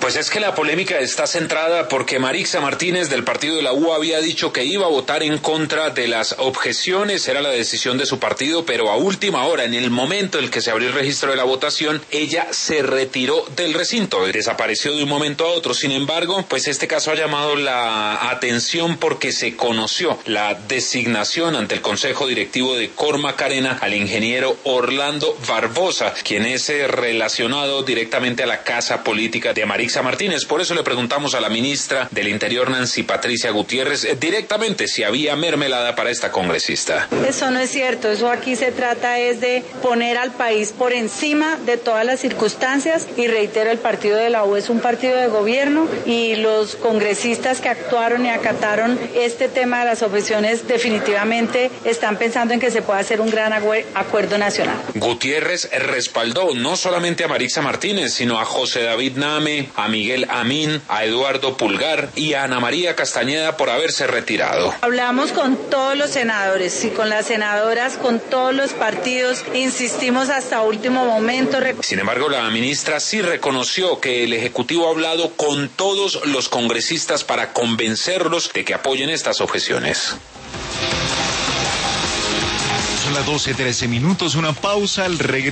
Pues es que la polémica está centrada porque Marixa Martínez del partido de la U había dicho que iba a votar en contra de las objeciones, era la decisión de su partido, pero a última hora, en el momento en el que se abrió el registro de la votación, ella se retiró del recinto, desapareció de un momento a otro. Sin embargo, pues este caso ha llamado la atención porque se conoció la designación ante el Consejo Directivo de Cormac Arena al ingeniero Orlando Barbosa, quien es relacionado directamente a la casa política de Marixa Martínez. Por eso le preguntamos a la ministra del Interior, Nancy Patricia Gutiérrez, directamente si había mermelada para esta congresista. Eso no es cierto, eso aquí se trata es de poner al país por encima de todas las circunstancias y reitero, el partido de la U es un partido de gobierno y los congresistas que actuaron y acataron este tema de las objeciones definitivamente están pensando en que se pueda hacer un gran acuerdo nacional. Gutiérrez respaldó no solamente a Marixa Martínez, sino a José David Name, a Miguel Amin, a Eduardo Pulgar y a Ana María Castañeda por haberse retirado. Hablamos con todos los senadores y con las senadoras, con todos los partidos, insistimos hasta último momento. Sin embargo, la ministra sí reconoció que el Ejecutivo ha hablado con todos los congresistas para convencerlos de que apoyen estas objeciones. Son las 12:13, una pausa, al regreso.